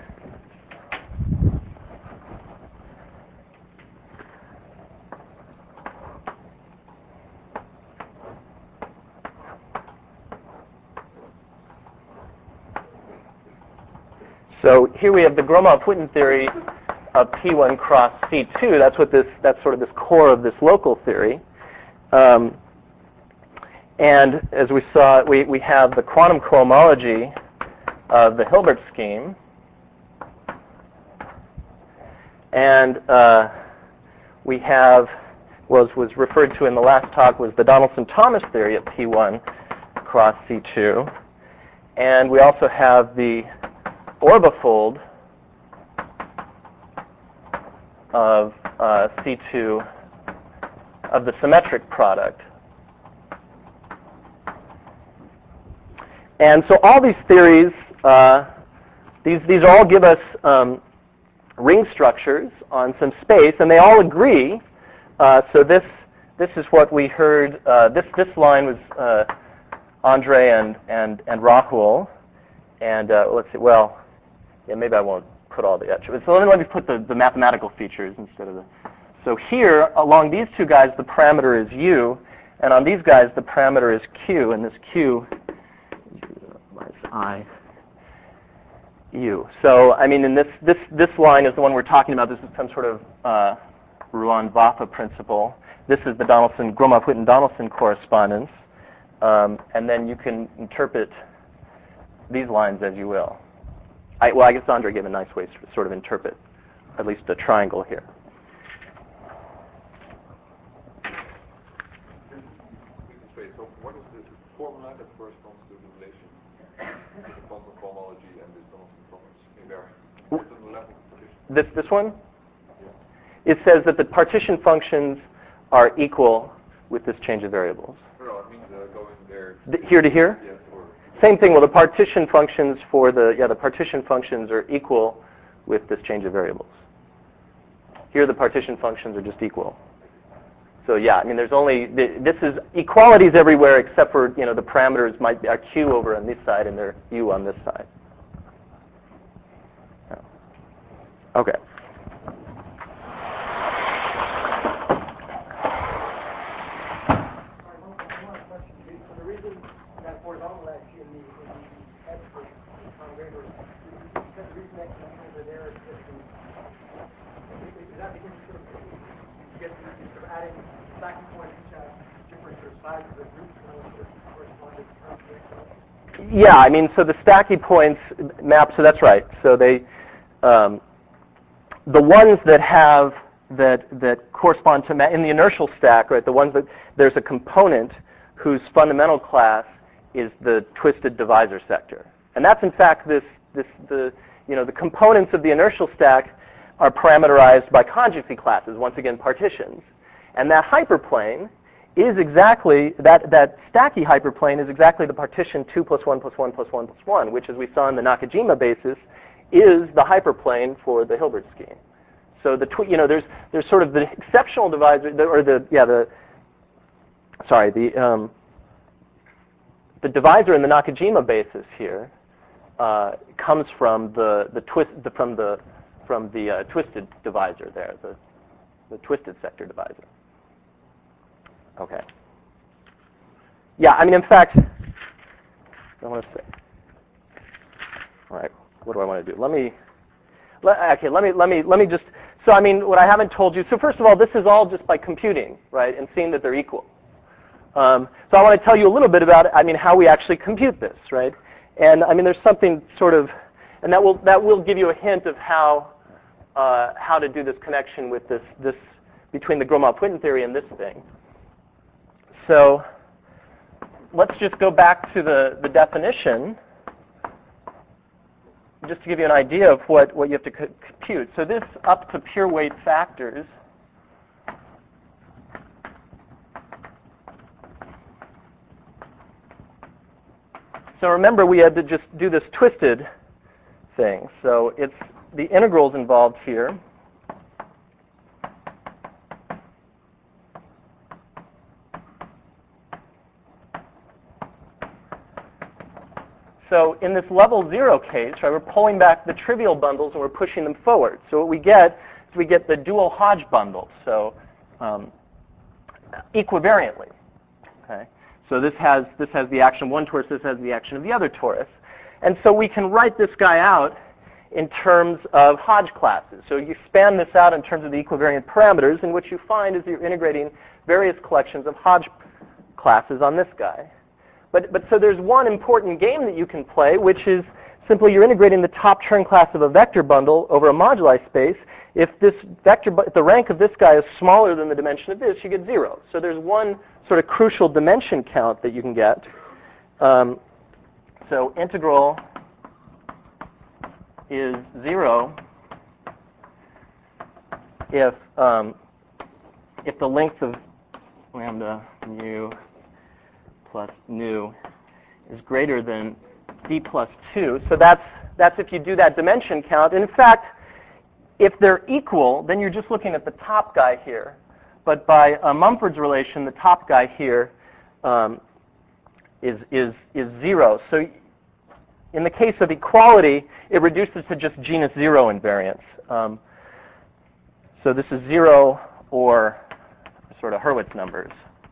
So here we have the Gromov-Witten theory of P one cross C two. That's what this. That's sort of this core of this local theory. Um, and as we saw, we, we have the quantum cohomology of the Hilbert scheme. And uh, we have, was was referred to in the last talk, was the Donaldson-Thomas theory of P one cross C two. And we also have the orbifold of uh, C two of the symmetric product. And so all these theories, uh, these, these all give us um, ring structures on some space, and they all agree. Uh, so this this is what we heard. Uh, this this line was uh, Andre and and and Rockwell, and uh, let's see. Well, yeah, maybe I won't put all the attributes. So let me let me put the, the mathematical features instead of the. So here, along these two guys, the parameter is u, and on these guys, the parameter is q, and this q is I. U. So, I mean, in this this this line is the one we're talking about. This is some sort of uh, Ruan-Vafa principle. This is the Donaldson Gromov-Witten-Donaldson correspondence, um, and then you can interpret these lines as you will. I, well, I guess Andre gave a nice way to sort of interpret at least a triangle here. So, what is the formula that corresponds to the relation between the quantum cohomology and this Donaldson-Thomas invariant? This this one? Yeah. It says that the partition functions are equal with this change of variables. No, no, it means uh, going there. The, here to here? Yes. Or Same thing. Well, the partition functions for the yeah the partition functions are equal with this change of variables. Here, the partition functions are just equal. So yeah, I mean, there's only this is equalities everywhere except for you know the parameters might be are q over on this side and they're u on this side. Okay. So the reason that horizontal axis in the, in the stacking points which have different sort of sizes of groups that correspond to terms of the Yeah, I mean, so the stacky points map, so that's right. So they, um, the ones that have, that that correspond to, ma- in the inertial stack, right, the ones that, there's a component whose fundamental class is the twisted divisor sector. And that's in fact this, this the, you know, the components of the inertial stack are parameterized by conjugacy classes, once again partitions. And that hyperplane is exactly, that, that stacky hyperplane is exactly the partition two plus one plus one plus one plus one, which as we saw in the Nakajima basis, is the hyperplane for the Hilbert scheme. So the, tw- you know, there's, there's sort of the exceptional divisor, the, or the, yeah, the, sorry, the, um, the divisor in the Nakajima basis here uh, comes from the, the twist, the, from the, from the uh, twisted divisor there, the, the twisted sector divisor. Okay. Yeah, I mean, in fact, I want to say. All right, what do I want to do? Let me. Let, okay, let me let me let me just. So, I mean, what I haven't told you. So, first of all, this is all just by computing, right, and seeing that they're equal. Um, so, I want to tell you a little bit about, I mean, how we actually compute this, right? And I mean, there's something sort of, and that will that will give you a hint of how uh, how to do this connection with this this between the Gromov-Witten theory and this thing. So let's just go back to the, the definition, just to give you an idea of what, what you have to co- compute. So this up to pure weight factors so remember we had to just do this twisted thing. So it's the integrals involved here. So in this level zero case, right, we're pulling back the trivial bundles and we're pushing them forward. So what we get is we get the dual Hodge bundle, so um, equivariantly. Okay. So this has this has the action of one torus, this has the action of the other torus, and so we can write this guy out in terms of Hodge classes. So you span this out in terms of the equivariant parameters, and what you find is you're integrating various collections of Hodge classes on this guy. But, but so there's one important game that you can play, which is simply you're integrating the top Chern class of a vector bundle over a moduli space. If this vector, bu- if the rank of this guy is smaller than the dimension of this, you get zero. So there's one sort of crucial dimension count that you can get. Um, so integral is zero if um, if the length of lambda mu plus nu is greater than d plus two. So that's that's if you do that dimension count. And in fact, if they're equal, then you're just looking at the top guy here. But by uh, Mumford's relation, the top guy here um, is is is zero. So in the case of equality, it reduces to just genus zero invariance. Um, so this is zero or sort of Hurwitz numbers.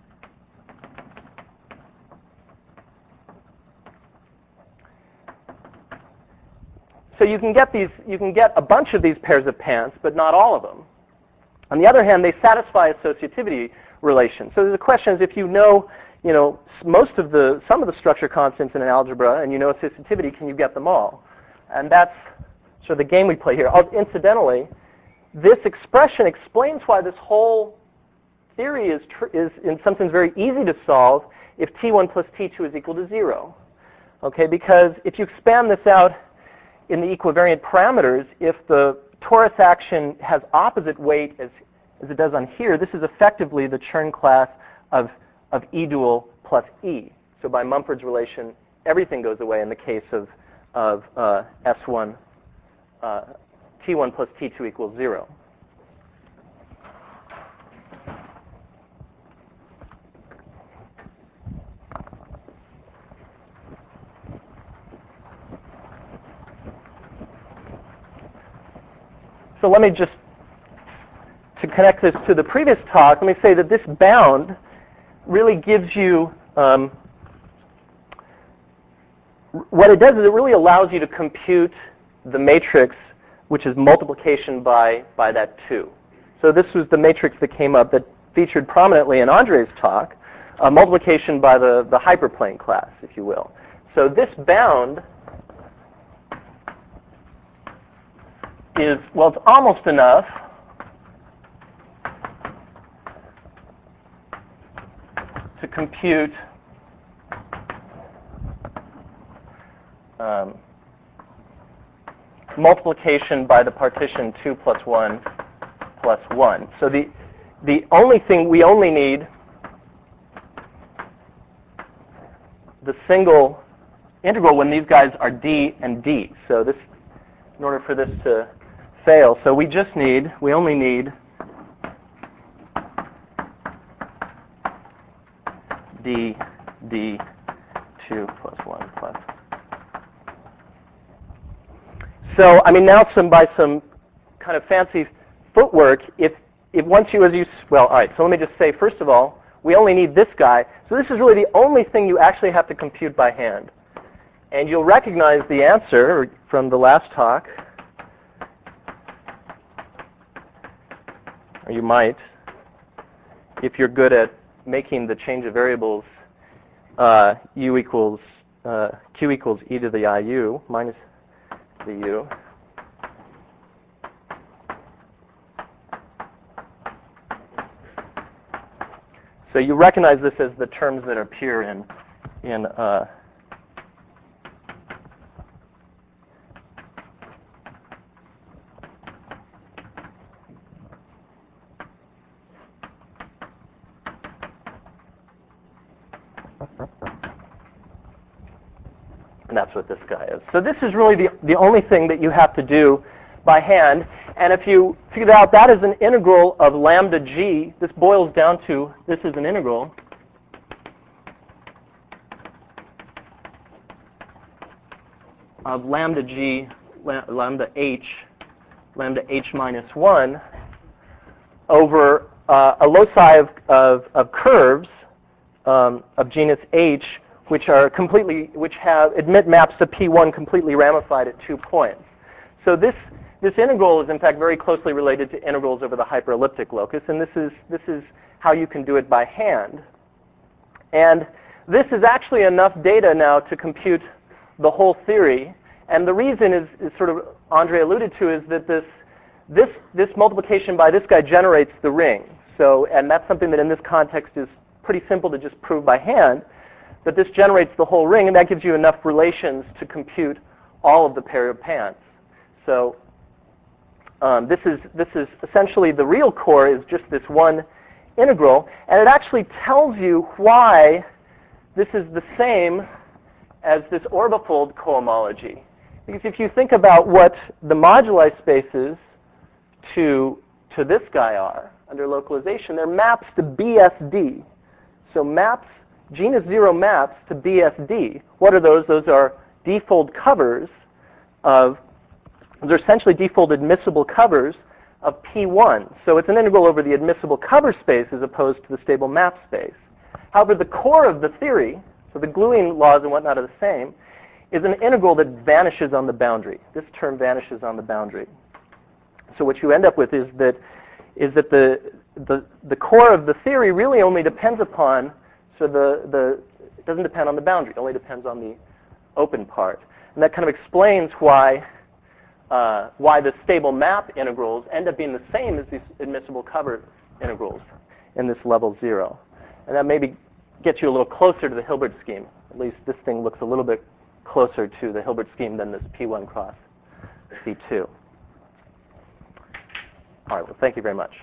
So you can get these, you can get a bunch of these pairs of pants, but not all of them. On the other hand, they satisfy associativity relations. So the question is, if you know, you know, most of the, some of the structure constants in an algebra, and you know associativity, can you get them all? And that's sort of the game we play here. Incidentally, this expression explains why this whole theory is, tr- is in some sense very easy to solve if T one plus T two is equal to zero. Okay, because if you expand this out in the equivariant parameters, if the torus action has opposite weight as, as it does on here, this is effectively the Chern class of, of E dual plus E. So by Mumford's relation, everything goes away in the case of, of uh, S one, uh, T one plus T two equals zero. So let me just, to connect this to the previous talk, let me say that this bound really gives you, um, what it does is it really allows you to compute the matrix, which is multiplication by, by that two. So this was the matrix that came up that featured prominently in Andre's talk, uh, multiplication by the, the hyperplane class, if you will. So this bound is, well, it's almost enough to compute um, multiplication by the partition two plus one plus one. So the, the only thing, we only need the single integral when these guys are d and d. So this, in order for this to fail, so we just need, we only need d, d, two plus one plus. So, I mean, now some by some kind of fancy footwork, if, if once you, as you, well, all right, so let me just say, first of all, we only need this guy. So this is really the only thing you actually have to compute by hand. And you'll recognize the answer from the last talk, or you might, if you're good at making the change of variables, uh, u equals, uh, q equals e to the iu minus the u. So you recognize this as the terms that appear in, in uh, and that's what this guy is. So this is really the, the only thing that you have to do by hand. And if you figure out that is an integral of lambda g, this boils down to, this is an integral of lambda g, lambda h, lambda h minus one over uh, a loci of, of, of curves um, of genus h, which are completely, which have admit maps to P one completely ramified at two points. So this this integral is in fact very closely related to integrals over the hyperelliptic locus, and this is this is how you can do it by hand. And this is actually enough data now to compute the whole theory. And the reason is, is sort of Andre alluded to, is that this this this multiplication by this guy generates the ring. So, and that's something that in this context is pretty simple to just prove by hand. But this generates the whole ring, and that gives you enough relations to compute all of the pair of pants. So um, this is this is essentially the real core is just this one integral, and it actually tells you why this is the same as this orbifold cohomology. Because if you think about what the moduli spaces to to this guy are under localization, they're maps to B S D. So maps. Genus zero maps to B S D. What are those? Those are d-fold covers of, they're essentially d-fold admissible covers of P one. So it's an integral over the admissible cover space as opposed to the stable map space. However, the core of the theory, so the gluing laws and whatnot are the same, is an integral that vanishes on the boundary. This term vanishes on the boundary. So what you end up with is that is that the the, the core of the theory really only depends upon So the, the, it doesn't depend on the boundary. It only depends on the open part. And that kind of explains why, uh, why the stable map integrals end up being the same as these admissible cover integrals in this level zero. And that maybe gets you a little closer to the Hilbert scheme. At least this thing looks a little bit closer to the Hilbert scheme than this P one cross C two. All right, well, thank you very much.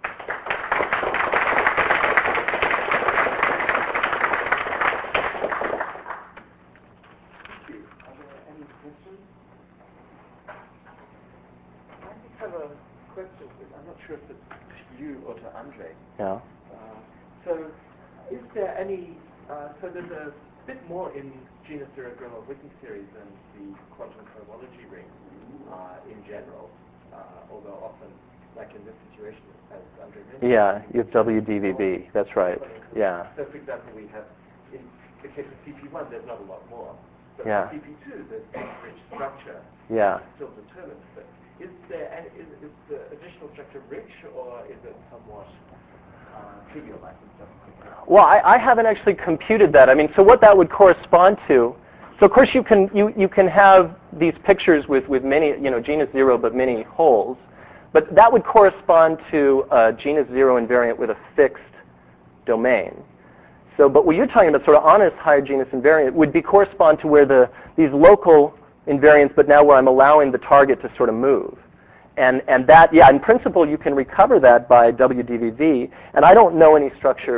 I'm not sure if it's to you or to Andre. Yeah. Uh, so, is there any? Uh, so there's a bit more in genus zero Gromov Witten series than the quantum cohomology ring uh, in general. Uh, although often, like in this situation, as Andre mentioned. Yeah, you have W D V B. That's right. Yeah. So, for example, we have in the case of C P one, there's not a lot more. But Yeah. for C P two, there's this rich structure. Yeah. Still determined. But is there any, is, is the additional structure rich, or is it somewhat uh, trivial, I think? Just well, I, I haven't actually computed that. I mean, so what that would correspond to, so of course you can you, you can have these pictures with, with many, you know, genus zero but many holes, but that would correspond to a genus zero invariant with a fixed domain. So, but what you're talking about, sort of honest higher genus invariant, would be correspond to where the these local invariants, but now where I'm allowing the target to sort of move. And and that, yeah, in principle, you can recover that by W D V V, and I don't know any structure.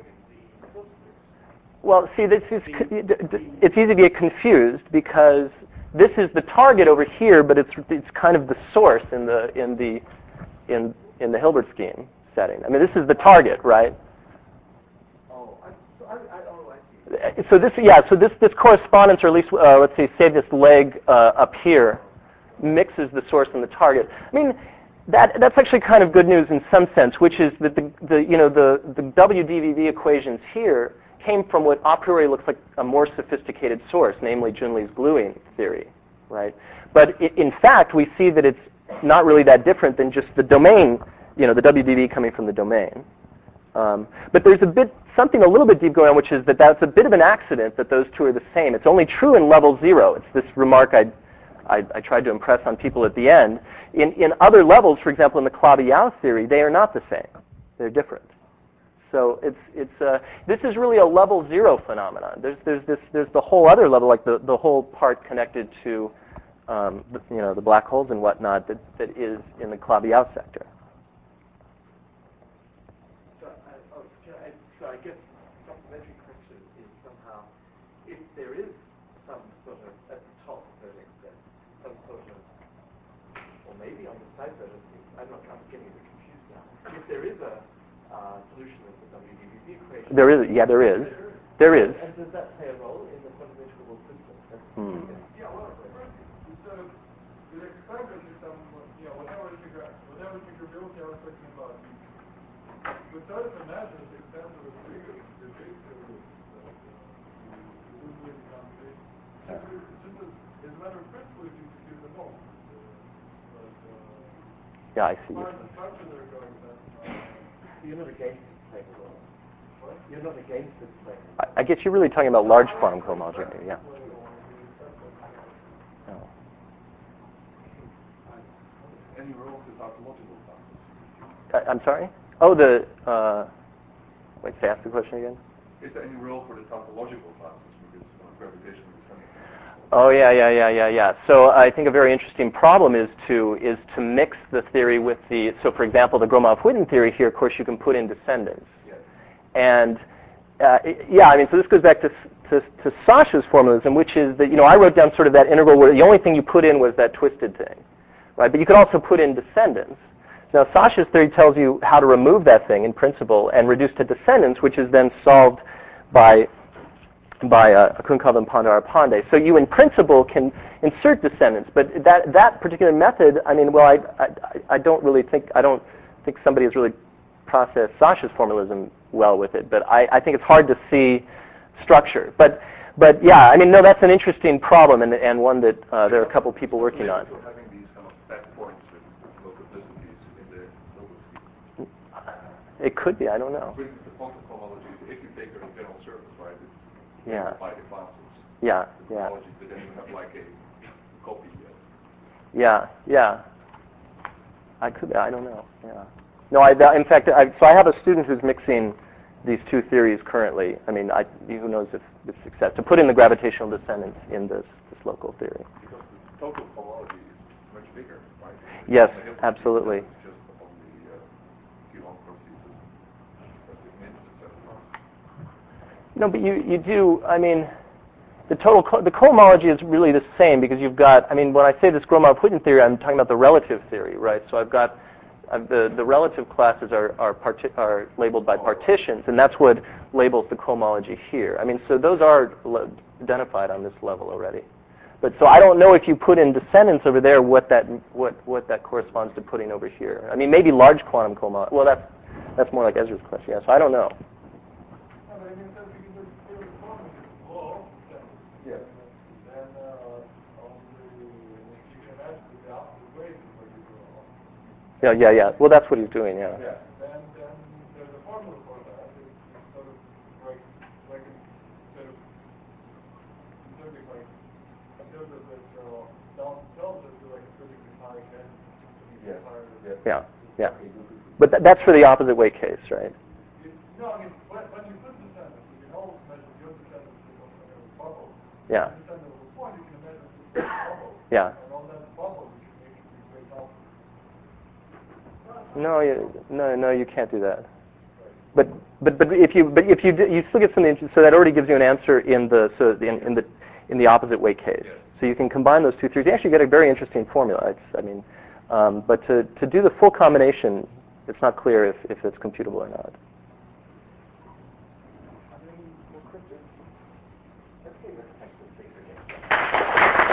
Well, see, this is, it's easy to get confused because this is the target over here, but it's it's kind of the source in the in the in in the Hilbert scheme setting. I mean, this is the target, right? Oh, I, so I, I, oh, I see. So this, yeah, so this this correspondence, or at least uh, let's say, say this leg uh, up here, mixes the source and the target. I mean, that that's actually kind of good news in some sense, which is that the the you know the the W D V V equations here came from what a priori looks like a more sophisticated source, namely Junli's gluing theory, right? But it, in fact, we see that it's not really that different than just the domain, you know, the W D V coming from the domain. Um, but there's a bit, something a little bit deep going on, which is that that's a bit of an accident that those two are the same. It's only true in level zero. It's this remark I, I, I tried to impress on people at the end. In, in other levels, for example, in the Calabi-Yau theory, they are not the same. They're different. So it's it's uh, this is really a level zero phenomenon. There's there's this there's the whole other level, like the, the whole part connected to um, the, you know the black holes and whatnot that, that is in the Calabi-Yau sector. So, I, oh, I, so I guess the supplementary question is somehow if there is some sort of at the top of that extent, some sort of, or maybe on the side of it, I'm not I'm getting a bit confused now. If there is a Uh, solution of the W D V V equation. There is, yeah, there is. There is. And does that play a role in the quantum integrable system? Hmm. Yeah, well, instead of the experimental system, you know, whatever integra whatever integrability I was talking about, we started to measure the extent of the figures, the data with the Woodward calculation. Just as, as a matter of principle, if you compute the most. But, uh, Yeah, I see. as far as the structure they're going, then. Uh, You're not against this playing a role. What? You're not against this playing a role. I, I guess you're really talking about large quantum cohomology, yeah. Oh. Any role to tautological classes? I, I'm sorry? Oh, the, uh, wait, say, ask the question again? Is there any role for the tautological classes because uh, gravitation is descending? Oh yeah, yeah, yeah, yeah, yeah. So I think a very interesting problem is to is to mix the theory with the. So for example, the Gromov-Witten theory here, of course, you can put in descendants. Yes. And uh, yeah, I mean, so this goes back to, to to Sasha's formalism, which is that you know I wrote down sort of that integral where the only thing you put in was that twisted thing, right? But you could also put in descendants. Now Sasha's theory tells you how to remove that thing in principle and reduce to descendants, which is then solved by by uh, Kunkov and Pandara-Pandey. So you, in principle, can insert descendants, but that that particular method, I mean, well, I, I I don't really think I don't think somebody has really processed Sasha's formalism well with it. But I, I think it's hard to see structure. But but yeah, I mean, no, that's an interesting problem and and one that uh, there are a couple people working on. So having these kind of back points with multiplicities in the Hilbert scheme. It could be. I don't know. For instance, the quantum cohomology, if you take a general surface, right? It's Yeah. by the classes. Yeah. The Yeah. cohomology, but then you have like a copy. Uh, Yeah. Yeah. I could. I don't know. Yeah. No. I. In fact, I, so I have a student who's mixing these two theories currently. I mean, I, who knows if with success to put in the gravitational descendants in this this local theory. because the total cohomology is much bigger, right? Yes, The Hilbert absolutely. scheme, it's just on the uh, Q one processes. That's the image set of classes. No, but you you do. I mean, the total co- the cohomology is really the same because you've got. I mean, when I say this Gromov-Witten theory, I'm talking about the relative theory, right? So I've got. Uh, the, the relative classes are are, parti- are labeled by partitions, and that's what labels the cohomology here. I mean, so those are le- identified on this level already. But so I don't know if you put in descendants over there, what that what what that corresponds to putting over here. I mean, maybe large quantum cohomology. Well, that's that's more like Ezra's question. Yeah, so I don't know. Yeah, but I mean, since we can just clear the formula is low, Yes. then uh, on the, you can imagine the opposite way to where you go. Yeah, yeah, yeah. Well, that's what he's doing, yeah. Yeah. Then, then there's a formula for that. It's, it's sort of like, like instead of, instead of being like, instead of this uh, down tells us to like a physically high end to be Yeah. higher. Yeah, yeah. But th- that's for the opposite way case, right? You, no, I mean, when, when you put the sentence, you can always measure the other sentence with a bubble. Yeah. When you send a point, you can imagine it's a bubble. Yeah. And on that bubble, you can make it equate out. No, you, no, no, you can't do that. But but but if you but if you do, you still get something. So that already gives you an answer in the so in, in the in the opposite way case. Yes. So you can combine those two theories. You actually get a very interesting formula. It's, I mean, um, but to to do the full combination, it's not clear if if it's computable or not. I mean, well, Christian, let's say let's take this thing again.